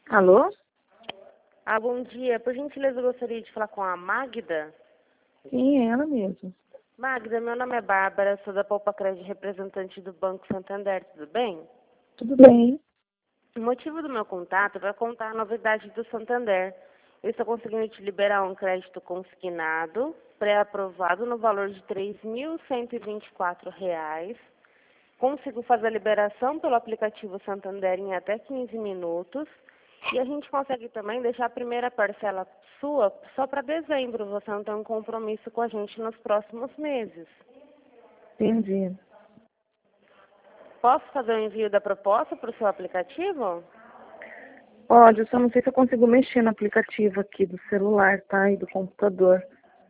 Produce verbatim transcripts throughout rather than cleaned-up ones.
Alô? Ah, bom dia. Por gentileza, eu gostaria de falar com a Magda. Sim, é ela mesmo. Magda, meu nome é Bárbara, sou da Poupa Crédito, representante do Banco Santander, tudo bem? Tudo bem? O motivo do meu contato é para contar a novidade do Santander. Eu estou conseguindo te liberar um crédito consignado, pré-aprovado no valor de três mil cento e vinte e quatro reais. Consigo fazer a liberação pelo aplicativo Santander em até quinze minutos. E a gente consegue também deixar a primeira parcela sua só para dezembro. Você não tem um compromisso com a gente nos próximos meses. Entendi. Posso fazer o envio da proposta para o seu aplicativo? Pode, eu só não sei se eu consigo mexer no aplicativo aqui do celular, tá? E do computador.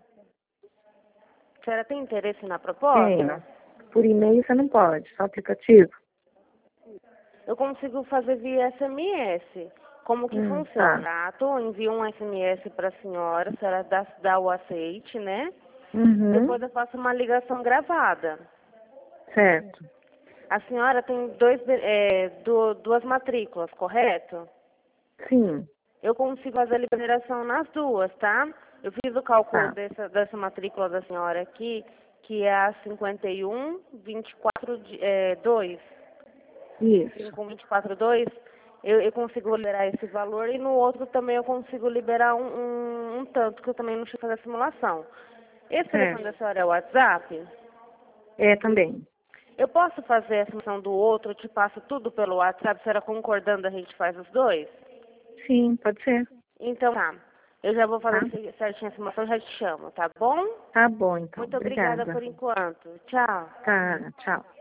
A senhora tem interesse na proposta? Tenho. Por e-mail você não pode, só aplicativo. Eu consigo fazer via S M S. Como que Hum, funciona? tá. Tá? Eu envio um S M S para a senhora, a senhora dá, dá o aceite, né? Uhum. Depois eu faço uma ligação gravada. Certo. A senhora tem dois, é, du- duas matrículas, correto? Sim. Eu consigo fazer a liberação nas duas, tá? Eu fiz o cálculo Tá. dessa, dessa matrícula da senhora aqui, que é a cinquenta e um, vinte e quatro, é, dois. Isso. Com vinte e quatro dois, eu, eu consigo liberar esse valor e no outro também eu consigo liberar um, um, um tanto, que eu também não sei fazer a simulação. Esse telefone Certo. da senhora é o WhatsApp? É, também. Eu posso fazer a simulação do outro, eu te passo tudo pelo WhatsApp, a senhora concordando, a gente faz os dois? Sim, pode ser. Então tá. Eu já vou Tá? fazer certinho a simulação e já te chamo, tá bom? Tá bom, então. Muito obrigada Obrigada. por enquanto. Tchau. Tá, tchau.